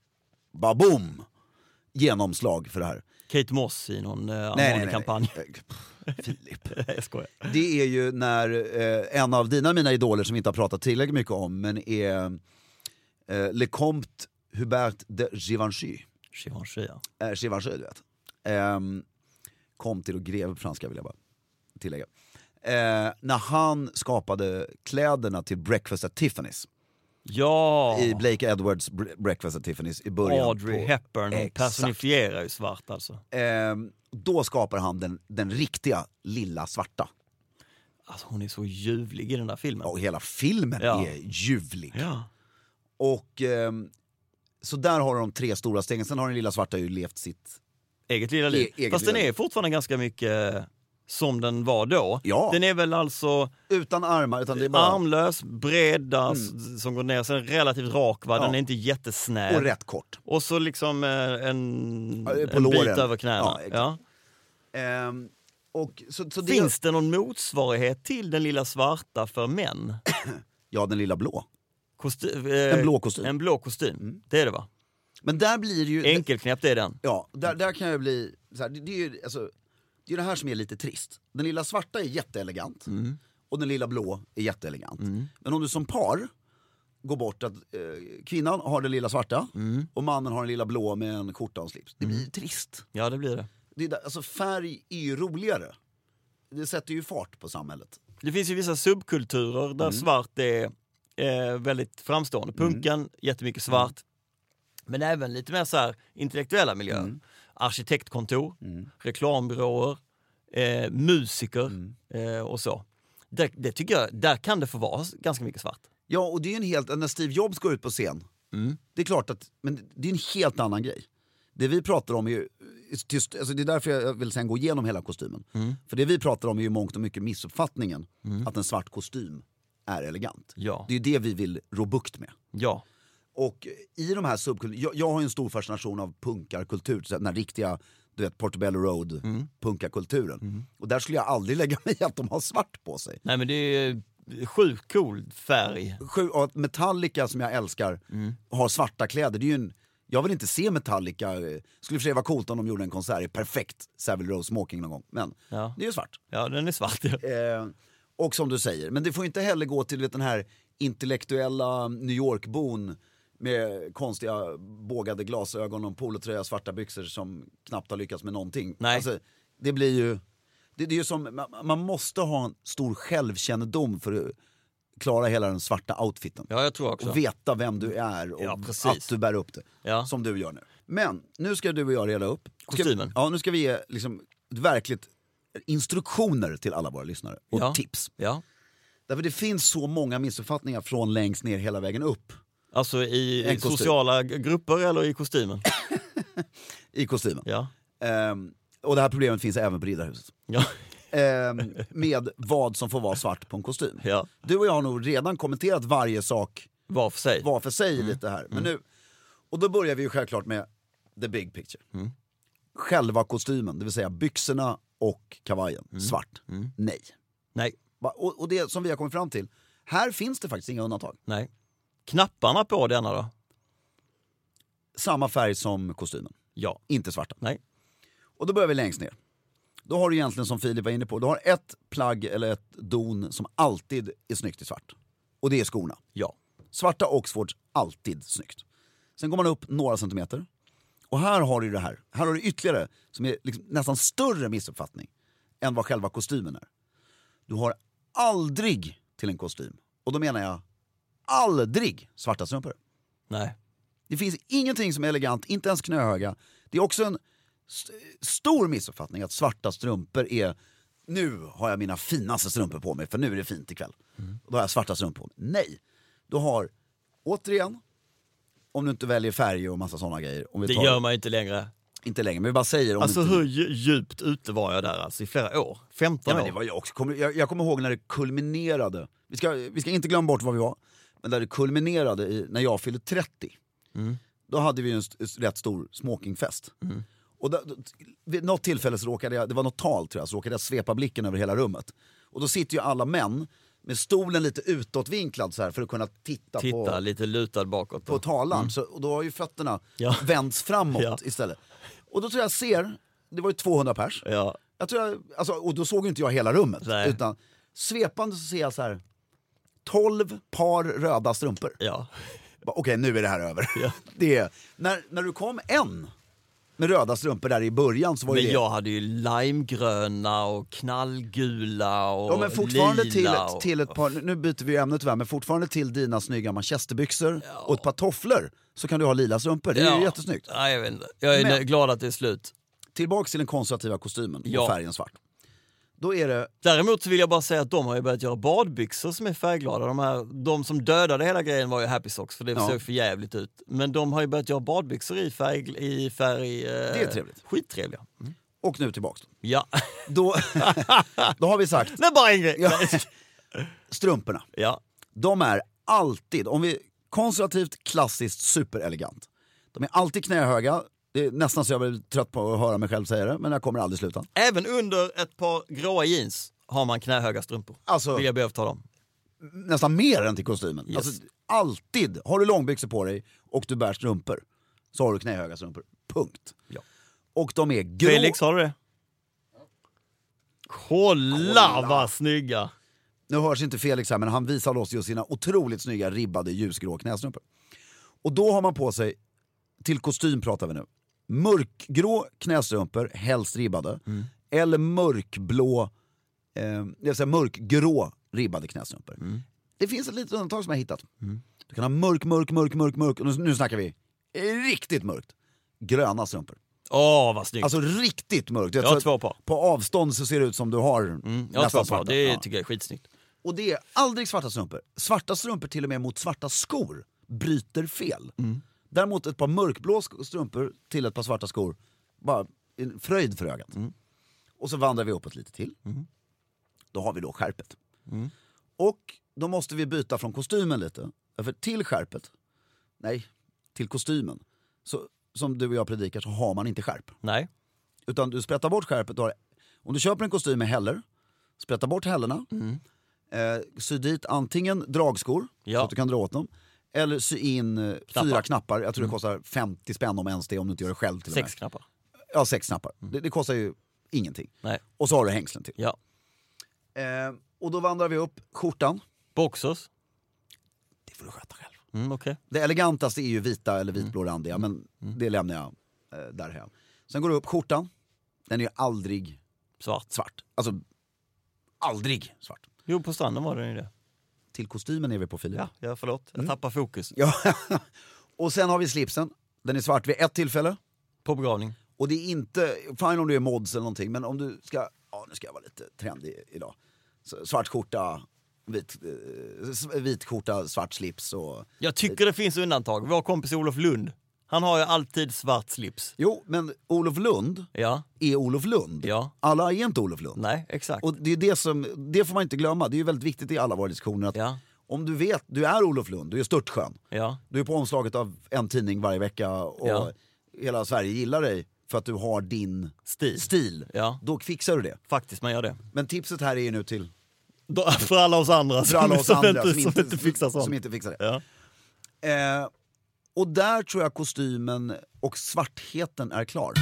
baboom genomslag för det här. Kate Moss i någon eh, nej, kampanj. Nej, nej. Filip. Jag skojar. Det är ju när eh, en av dina mina idoler som vi inte har pratat tillräckligt mycket om, men är eh, Lecomte Hubert de Givenchy. Givenchy ja. Eh, Givenchy, du vet. Eh, kom till och greve på franska vill jag bara tillägga. Eh, när han skapade kläderna till Breakfast at Tiffany's. Ja. I Blake Edwards Breakfast at Tiffany's i början. Audrey på, Hepburn exakt. personifierar ju svart alltså. Eh, då skapar han den, den riktiga lilla svarta. Alltså hon är så ljuvlig i den där filmen. Och hela filmen ja. är ljuvlig. Ja. Och eh, så där har de tre stora stegen. Sen har den lilla svarta ju levt sitt eget lilla liv. E- eget Fast lilla den är liv. fortfarande ganska mycket som den var då. Ja. Den är väl alltså utan armar, utan det är bara armlös, breda mm. som går ner, sen relativt rak va? Den ja. är inte jättesnäv. Och rätt kort. Och så liksom eh, en, Ja, på en bit låren. över knäna. Ja, ja. Ehm, och så, så det... Finns det någon motsvarighet till den lilla svarta för män? Ja, den lilla blå. Kosti- eh, En blå kostym. En blå kostym, mm. det är det va? Men där blir det ju... Enkelknäppt är den. Ja, där, där kan jag bli... Så här, det, det är ju alltså, det är det här som är lite trist. Den lilla svarta är jätteelegant. Mm. Och den lilla blå är jätteelegant. Mm. Men om du som par går bort att eh, kvinnan har den lilla svarta mm. och mannen har den lilla blå med en skjorta och slips. Det blir mm. trist. Ja, det blir det. det är där, alltså färg är ju roligare. Det sätter ju fart på samhället. Det finns ju vissa subkulturer där mm. svart är eh, väldigt framstående. Punken, mm. jättemycket svart. Mm. Men även lite mer så här intellektuella miljöer. Mm. Arkitektkontor, mm. reklambyråer, eh, musiker mm. eh, och så. Där, det tycker jag, där kan det få vara ganska mycket svart. Ja, och det är en helt, när Steve Jobs går ut på scen, mm. det är klart att, men det är en helt annan grej. Det vi pratar om är ju, tyst, alltså det är därför jag vill sen gå igenom hela kostymen. Mm. För det vi pratar om är ju mångt och mycket missuppfattningen mm. att en svart kostym är elegant. Ja. Det är ju det vi vill rå bukt med. Ja. Och i de här subkulturerna, jag, jag har ju en stor fascination av punkarkultur, den här riktiga, du vet, Portobello Road, mm. punkarkulturen. Mm. Och där skulle jag aldrig lägga mig i att de har svart på sig. Nej men det är sjukt cool färg. Sju, och att Metallica som jag älskar mm. har svarta kläder, det är ju en, jag vill inte se Metallica, skulle för sig vara coolt om de gjorde en konsert i perfekt Savile Row smoking någon gång, men ja. Det är ju svart. Ja, den är svart. Ja. Eh, och som du säger, men det får inte heller gå till vet, den här intellektuella New York-bon med konstiga bågade glasögon och polotröja, svarta byxor som knappt har lyckats med någonting. Nej. Alltså, det blir ju, det, det är ju som, man, man måste ha en stor självkännedom för att klara hela den svarta outfiten. Ja, jag tror också. Och veta vem du är och ja, att du bär upp det. Ja. Som du gör nu. Men nu ska du och jag reda upp. Kostymen. Ska, ja, nu ska vi ge liksom, verkligt instruktioner till alla våra lyssnare. Och ja. tips. Ja. Därför det finns så många missuppfattningar från längst ner hela vägen upp. Alltså i sociala grupper eller i kostymen? I kostymen. Ja. Um, och det här problemet finns även på Riddarhuset. Ja. Um, med vad som får vara svart på en kostym. Ja. Du och jag har nog redan kommenterat varje sak var för sig, var för sig mm. lite här. Men mm. nu, och då börjar vi ju självklart med the big picture. Mm. Själva kostymen, det vill säga byxorna och kavajen, mm. svart. Mm. Nej. Nej. Och, och det som vi har kommit fram till, här finns det faktiskt inga undantag. Nej. Knapparna på denna då? Samma färg som kostymen. Ja. Inte svarta. Nej. Och då börjar vi längst ner. Då har du egentligen, som Filip var inne på, du har ett plagg eller ett don som alltid är snyggt i svart. Och det är skorna. Ja. Svarta Oxfords, alltid snyggt. Sen går man upp några centimeter. Och här har du det här. Här har du ytterligare, som är liksom nästan större missuppfattning än vad själva kostymen är. Du har aldrig till en kostym, och då menar jag aldrig, svarta strumpor. Nej. Det finns ingenting som är elegant, inte ens knöhöga. Det är också en st- stor missuppfattning att svarta strumpor är nu har jag mina finaste strumpor på mig, för nu är det fint ikväll. Mm. Och då har jag svarta strumpor på mig. Nej, du har, återigen, om du inte väljer färg och massa sådana grejer. Om vi det tar, gör man inte längre. Inte längre, men vi bara säger... Om alltså inte... hur djupt ute var jag där alltså, i flera år? femton ja, men år? det var jag, också. Jag, jag kommer ihåg när det kulminerade. Vi ska, vi ska inte glömma bort vad vi var. Men där det kulminerade i, när jag fyllde trettio. Mm. Då hade vi en st- rätt stor smokingfest. Mm. Och då, då, vid något tillfälle så råkade jag, det var något tal tror jag, så råkade jag svepa blicken över hela rummet. Och då sitter ju alla män med stolen lite utåtvinklad så här för att kunna titta, titta på... lite lutad bakåt. På talaren. Mm. Så, och då har ju fötterna ja. vänts framåt ja. istället. Och då tror jag ser, det var ju tvåhundra pers. Ja. Jag tror jag, alltså, och då såg inte jag hela rummet. Nej. Utan svepande så ser jag så här tolv par röda strumpor. Ja. Okej, okay, nu är det här över. Ja. Det är, när, när du kom en med röda strumpor där i början så var men det... jag hade ju limegröna och knallgula och ja, men fortfarande lila till, och... till ett par, nu byter vi ämnet tyvärr, men fortfarande till dina snygga manchesterbyxor ja. och ett par tofflor så kan du ha lila strumpor. Det är ja. ju jättesnyggt. Ja, jag vet inte. Jag är men, glad att det är slut. Tillbaks till den konservativa kostymen ja. och färgen svart. Då är det... Däremot så vill jag bara säga att de har ju börjat göra badbyxor som är färgglada. De, här, de som dödade hela grejen var ju Happy Socks, för det ja. såg för jävligt ut. Men de har ju börjat göra badbyxor i färg. I färg eh, det är trevligt. Skittrevliga. Mm. Och nu tillbaks. Ja. Då, då har vi sagt... Nej, bara en grej. Ja, strumporna. Ja. De är alltid, om vi konservativt, klassiskt, superelegant. De är alltid knähöga. Det är nästan så jag blir trött på att höra mig själv säga det, men jag kommer aldrig sluta. Även under ett par gråa jeans har man knähöga strumpor. Alltså, vill jag behöva ta dem. Nästan mer än till kostymen. Yes. Alltså, alltid, har du långbyxor på dig och du bär strumpor, så har du knähöga strumpor. Punkt. Ja. Och de är grå... Felix, har du det? Kolla, Kolla vad snygga! Nu hörs inte Felix här, men han visar oss ju sina otroligt snygga ribbade ljusgrå knästrumpor. Och då har man på sig, till kostym pratar vi nu, mörkgrå knästrumpor, helst ribbade, mm. eller mörkblå, eh, det vill säga mörkgrå ribbade knästrumpor. Mm. Det finns ett litet undantag som jag har hittat. Mm. Du kan ha mörk, mörk, mörk, mörk, mörk, och nu, nu snackar vi riktigt mörkt. Gröna strumpor. Åh, oh, vad snyggt. Alltså riktigt mörkt. Jag har två par. På avstånd så ser det ut som du har mm, jag har två par. Det ja. tycker jag är skitsnyggt. Och det är aldrig svarta strumpor. Svarta strumpor till och med mot svarta skor bryter fel. Mm. Däremot ett par mörkblå strumpor till ett par svarta skor, bara en fröjd för ögat. Mm. Och så vandrar vi uppåt lite till. Mm. Då har vi då skärpet. Mm. Och då måste vi byta från kostymen lite. För till skärpet, nej, till kostymen, så, som du och jag predikar, så har man inte skärp. Nej. Utan du sprättar bort skärpet. Har, om du köper en kostym med häller, sprättar bort hällerna, mm. eh, sy dit antingen dragskor, ja. så att du kan dra åt dem, eller sy in eh, fyra knappar. Jag tror mm. det kostar femtio spänn om ens det, om du inte gör det själv till Sex knappar. Ja, sex knappar. Mm. Det, det kostar ju ingenting. Nej. Och så har du hängslen till. Ja. Eh, och då vandrar vi upp skjortan. Boxers. Det får du sköta själv. Mm, okay. Det elegantaste är ju vita eller vitblå randiga, men mm. det lämnar jag eh, därhän. Sen går du upp skjortan. Den är ju aldrig svart. svart. Alltså, aldrig svart. Jo, på stranden var det ju det. Till kostymen är vi på Filip. Ja, ja, förlåt. Jag mm. tappar fokus. Ja. Och sen har vi slipsen. Den är svart vid ett tillfälle. På begravning. Och det är inte, fine om du är mods eller någonting, men om du ska, ja nu ska jag vara lite trendig idag. Så, svart skjorta, vit, eh, vit skjorta, svart slips och... Jag tycker det finns undantag. Vår kompis Olof Lund, han har ju alltid svart slips. Jo, men Olof Lund ja. är Olof Lund. Ja. Alla är inte Olof Lund. Nej, exakt. Och det är det som, det får man inte glömma. Det är ju väldigt viktigt i alla våra diskussioner att ja. om du vet, du är Olof Lund, du är störtskön. Ja. Du är på omslaget av en tidning varje vecka och ja. hela Sverige gillar dig för att du har din stil. stil. Ja. Då fixar du det. Faktiskt, man gör det. Men tipset här är ju nu till... Då, för alla oss andra, för alla oss som, andra inte, som, inte, som inte fixar sånt. Som inte fixar det. Ja. Eh, och där tror jag kostymen och svartheten är klar.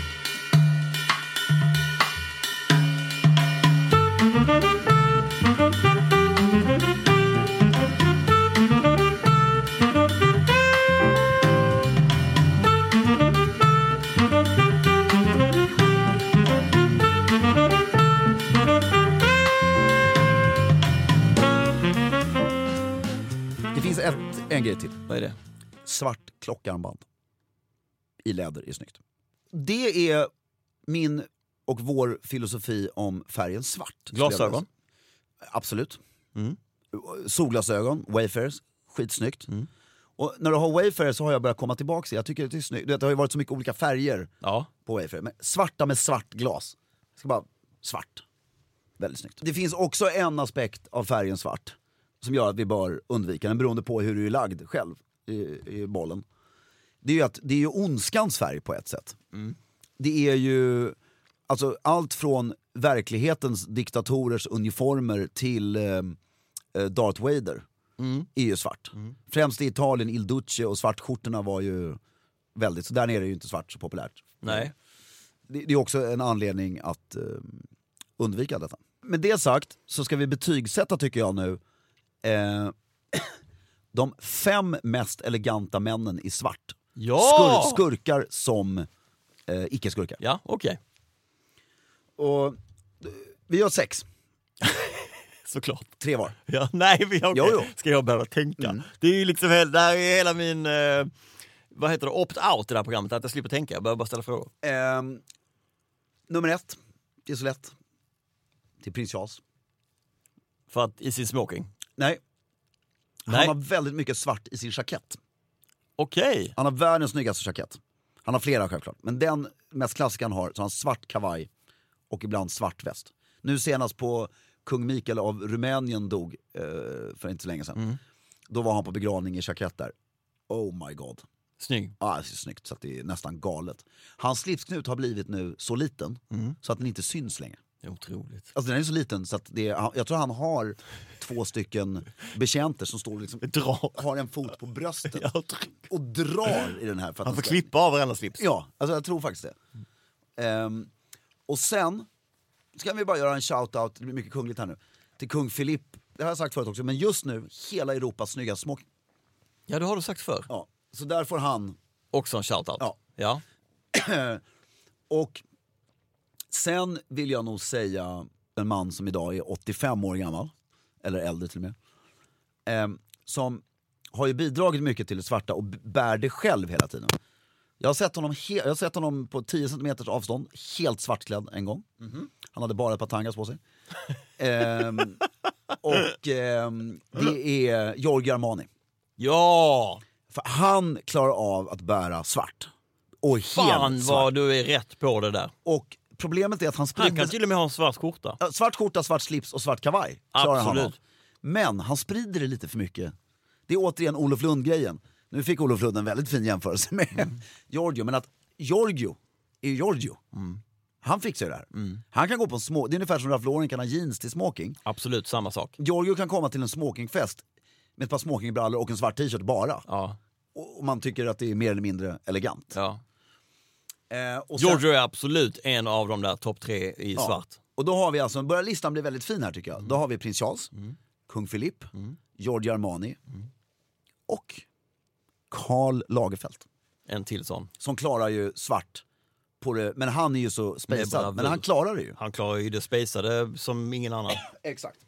Det finns ett, en grej till. Vad är det? Svart klockarmband i läder är snyggt. Det är min och vår filosofi om färgen svart. Glasögon? Absolut. Mm. Solglasögon, Wayfarers, skitsnyggt. Mm. Och när du har Wayfarer så har jag börjat komma tillbaka. Jag tycker det är snyggt. Det har ju varit så mycket olika färger Ja. på Wayfarer. Men svarta med svart glas. Det ska bara svart. Väldigt snyggt. Det finns också en aspekt av färgen svart som gör att vi bör undvika den beroende på hur du är lagd själv i, i bollen. Det är ju att det är ju ondskans färg på ett sätt. Mm. Det är ju alltså allt från verklighetens diktatorers uniformer till eh, Darth Vader. Mm. Är ju svart. Mm. Främst i Italien, Il Duce och svartskjortorna var ju väldigt, så där nere är ju inte svart så populärt. Nej. Det, det är också en anledning att eh, undvika detta. Med det sagt så ska vi betygsätta, tycker jag nu, eh, de fem mest eleganta männen i svart. Ja! Skur, skurkar som eh, icke-skurkar. Ja, okej. Okay. Och eh, vi gör sex. Såklart. Tre var. Ja, nej, vi okay. jo, jo. Ska jag behöva tänka. Mm. Det är ju liksom, det här är hela min, eh, vad heter det, opt-out i det här programmet, att jag slipper tänka, jag behöver bara ställa frågor. Eh, nummer ett, det är så lätt. Till Prins Charles. För att i sin smoking? Nej. Han nej. har väldigt mycket svart i sin jackett. Okej. Okay. Han har världens snyggaste jackett. Han har flera självklart. Men den mest klassiska han har, så har han svart kavaj och ibland svart väst. Nu senast på kung Mikael av Rumänien dog eh, för inte så länge sedan. Mm. Då var han på begravning i jackett där. Oh my god. Snygg. Ja, ah, det är snyggt så att det är nästan galet. Hans slipsknut har blivit nu så liten mm. så att den inte syns längre. Det är otroligt. Alltså den är så liten så att det är, jag tror han har två stycken betjänter som står och liksom drar. Har en fot på bröstet och drar i den här. För att han får ska... klippa av varenda slips. Ja, alltså jag tror faktiskt det. Mm. Um, och sen ska vi bara göra en shout-out, det blir mycket kungligt här nu, till kung Philip. Det har jag sagt förut också, men just nu hela Europas snygga smoking. Ja, det har du sagt förr. Ja, så där får han också en shout-out. Ja. Ja. Och sen vill jag nog säga en man som idag är åttiofem år gammal, eller äldre till och med, eh, som har ju bidragit mycket till det svarta och bär det själv hela tiden. Jag har sett honom, he- jag har sett honom på tio centimeters avstånd, helt svartklädd en gång. Mm-hmm. Han hade bara ett par tangas på sig. eh, och eh, det är Giorgio Armani. Ja! För han klarar av att bära svart. Och fan helt vad du är rätt på det där. Och problemet är att han sprider... Han kan till och med ha en svart skjorta. Svart skjorta, svart slips och svart kavaj. Absolut. Han av. Men han sprider det lite för mycket. Det är återigen Olof Lund-grejen. Nu fick Olof Lund en väldigt fin jämförelse med mm. Giorgio. Men att Giorgio är Giorgio. Mm. Han fixar ju det här. Mm. Han kan gå på en små... Det är ungefär som Ralph Lauren kan ha jeans till smoking. Absolut, samma sak. Giorgio kan komma till en smokingfest med ett par smokingbrallor och en svart t-shirt bara. Ja. Och man tycker att det är mer eller mindre elegant. Ja. Eh, och sen, Giorgio är absolut en av de där topp tre i ja. svart. Och då har vi alltså, börjar listan bli väldigt fin här tycker jag. Mm. Då har vi Prins Charles, mm. kung Philip, mm. Giorgio Armani mm. och Karl Lagerfeld. En till sån. Som klarar ju svart på det, men han är ju så spacad. Men han klarar det ju. Han klarar ju det spacade som ingen annan. Exakt.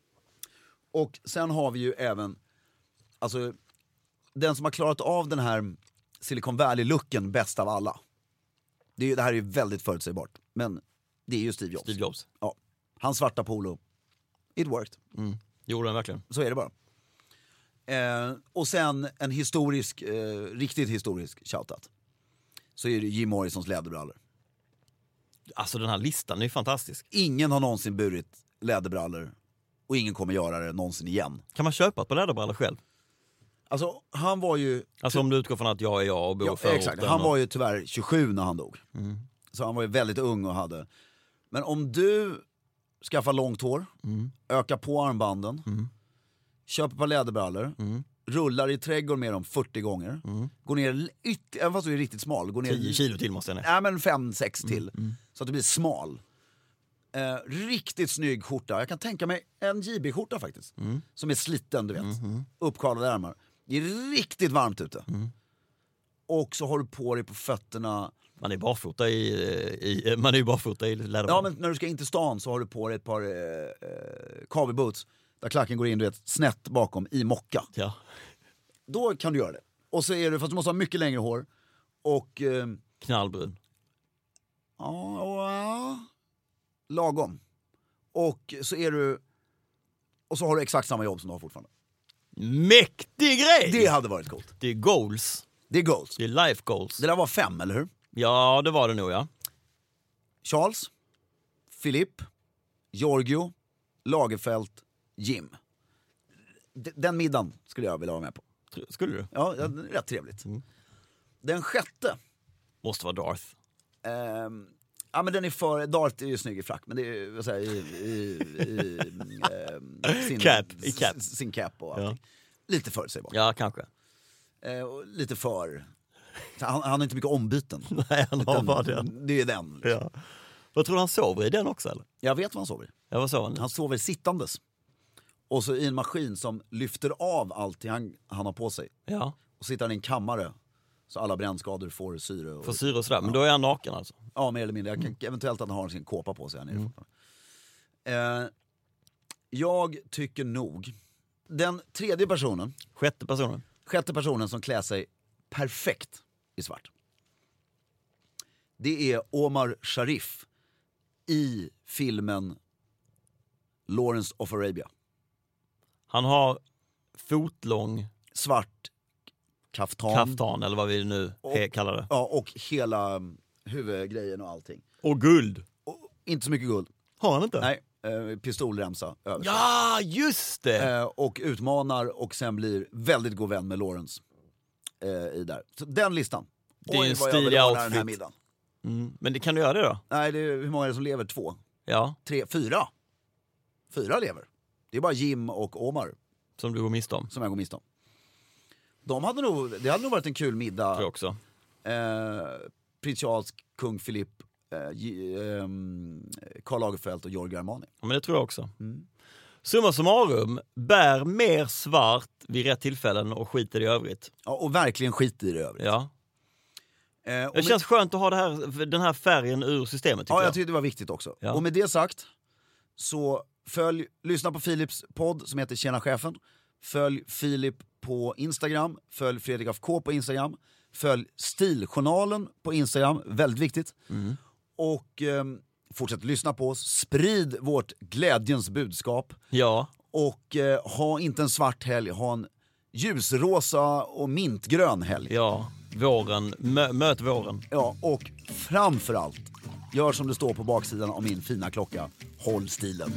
Och sen har vi ju även, alltså den som har klarat av den här Silicon Valley-looken bäst av alla. Det, är, det här är ju väldigt förutsägbart. Men det är ju Steve Jobs. Steve Jobs. Ja. Hans svarta polo. It worked. Mm. Gjorde den verkligen. Så är det bara. Eh, och sen en historisk, eh, riktigt historisk shoutout. Så är det Jim Morrisons läderbrallor. Alltså den här listan är ju fantastisk. Ingen har någonsin burit läderbrallor. Och ingen kommer göra det någonsin igen. Kan man köpa ett par läderbrallor själv? Alltså han var ju... Alltså om du utgår från att jag är jag och bor ja, förorten. Exakt, han var ju tyvärr tjugosju när han dog. Mm. Så han var ju väldigt ung och hade... Men om du skaffar långt hår, mm. ökar på armbanden, mm. köper ett par läderbrallor, mm. rullar i trädgården med dem fyrtio gånger, mm. går ner, yt- även fast du är riktigt smal, går ner... tio kilo till måste jag ner. Nej men fem sex till, mm. Mm. så att du blir smal. Eh, riktigt snygg skjorta, jag kan tänka mig en J B-skjorta faktiskt, mm. som är sliten du vet, mm. uppkavlade ärmar. Det är riktigt varmt ute. Mm. Och så har du på dig på fötterna. Man är barfota i, i man är ju barfota i läderbrallor. Ja, men när du ska in till stan så har du på dig ett par eh, eh, coverboots där klacken går in du vet, snett bakom i mocka. Ja. Då kan du göra det. Och så är det, fast du måste ha mycket längre hår och... Eh, knallbrun. Ja, och, ja, lagom. Och så är du... Och så har du exakt samma jobb som du har fortfarande. Mäktig grej! Det hade varit coolt. Det är goals. Det är goals. Det är life goals. Det där var fem, eller hur? Ja, det var det nog, ja. Charles, Philip, Giorgio, Lagerfeld, Jim. D- den middagen skulle jag vilja vara med på. Skulle du? Ja, ja rätt trevligt. Mm. Den sjätte. Måste vara Darth. Ehm, ja, men den är för... Darth är ju snygg i frack, men det är vad säger, i, i, i, i sin, cap, i cap. S- sin cap och allting. Ja. Lite förutsägbart. Ja, kanske. Ehm, och lite för... Han, han har inte mycket ombyten. Nej, han har Utan bara den. Det är den. Liksom. Ja. Vad tror du han sover i den också, eller? Jag vet vad han sover i. Ja, vad sover han? Han sover sittandes. Och så i en maskin som lyfter av allting han, han har på sig. Ja. Och sitter han i en kammare så alla brännskador får syre. Och, Får syre och sådär, men då är han naken alltså? Ja, mer eller mindre. Jag kan, eventuellt att han har sin kåpa på sig. Mm. Eh, jag tycker nog... Den tredje personen, Sjätte personen. sjätte personen som klär sig perfekt i svart. Det är Omar Sharif i filmen Lawrence of Arabia. Han har fotlång Svart kaftan. kaftan, eller vad vi nu Och- he- kallar det. Ja, och hela huvudgrejen och allting. Och guld. Och inte så mycket guld. Har han inte? Nej, eh, pistolremsa över sig. Ja, just det! Eh, och utmanar och sen blir väldigt god vän med Lawrence eh, i där. Så den listan. Det är Oj, en vad jag vill stilig ha den här outfit. middagen. Mm. Men det kan du göra det då? Nej, det är, hur många är det som lever? Två? Ja, Tre? Fyra? Fyra lever. Det är bara Jim och Omar som du går miste om. som jag går miste om. De hade nog, det hade nog varit en kul Tror jag middag. också. Eh, Prins Charles, kung Philip, eh, G- ehm, Karl Lagerfeld och Giorgio Armani. Ja, men det tror jag också. Mm. Summa summarum, bär mer svart vid rätt tillfällen och skiter i övrigt. Ja, och verkligen skit i det övrigt. Ja. Eh, och Det med- känns skönt att ha det här, den här färgen ur systemet, tycker Ja, jag jag. tyckte det var viktigt också. Ja. Och med det sagt, så följ, lyssna på Philips podd som heter Tjena chefen. Följ Filip på Instagram, följ Fredrik af K på Instagram, följ Stiljournalen på Instagram, väldigt viktigt. Mm. Och ehm, fortsätt lyssna på oss, sprid vårt glädjens budskap. Ja, Och eh, ha inte en svart helg, ha en ljusrosa och mintgrön helg. ja. Våren, mö, möt våren. Ja, och framförallt, gör som det står på baksidan av min fina klocka. Håll stilen.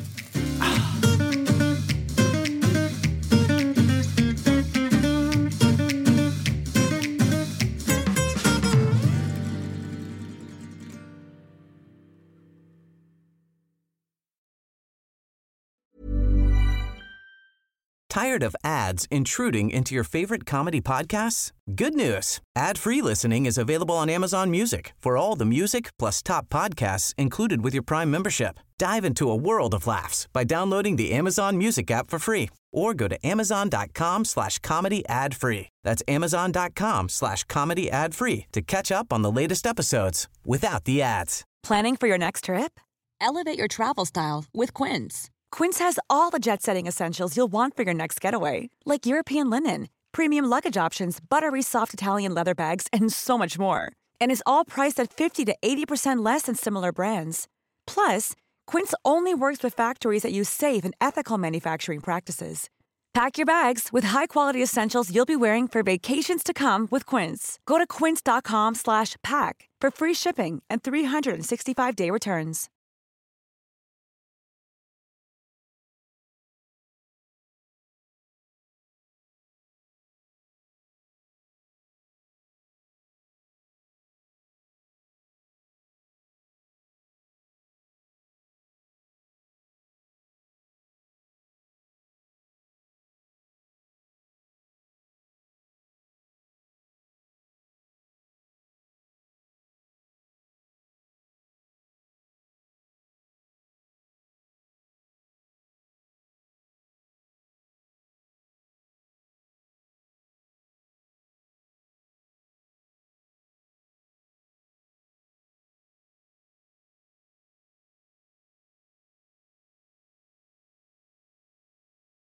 Tired of ads intruding into your favorite comedy podcasts? Good news. Ad-free listening is available on Amazon Music for all the music plus top podcasts included with your Prime membership. Dive into a world of laughs by downloading the Amazon Music app for free or go to amazon.com slash comedy ad free. That's amazon.com slash comedy ad free to catch up on the latest episodes without the ads. Planning for your next trip? Elevate your travel style with Quince. Quince has all the jet-setting essentials you'll want for your next getaway, like European linen, premium luggage options, buttery soft Italian leather bags, and so much more. And is all priced at fifty to eighty percent less than similar brands. Plus, Quince only works with factories that use safe and ethical manufacturing practices. Pack your bags with high-quality essentials you'll be wearing for vacations to come with Quince. Go to quince.com slash pack for free shipping and three sixty-five day returns.